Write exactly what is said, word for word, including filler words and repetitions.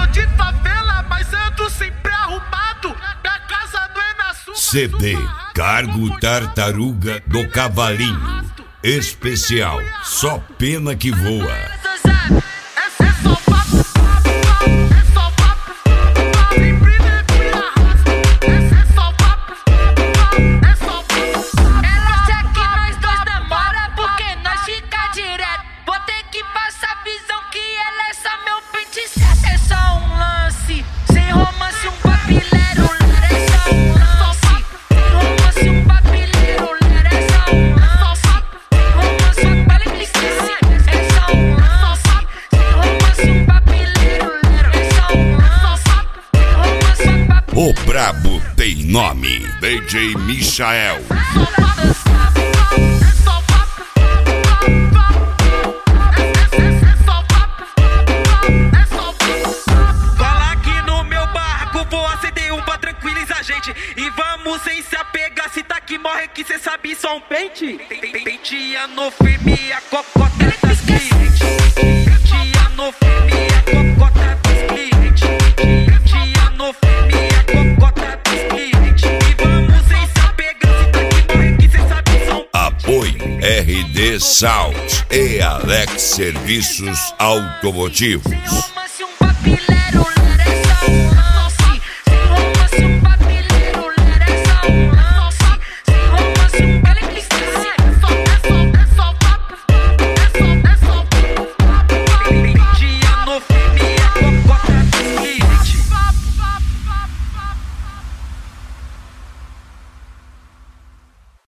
de favela, mas ando sempre arrumado. Minha casa não é na sua. C D Cargo Tartaruga do Cavalinho. Especial, só pena que voa. O brabo tem nome, D J Michael. Cola aqui no meu barco, vou acender um pra tranquilizar a gente. E vamos sem se apegar, se tá que morre que cê sabe só um pente. Penteia no firme, a cocota das clientes. Penteia no firme, a cocota dos clientes. Penteia no firme. Apoio R D Salt e Alex Serviços Automotivos.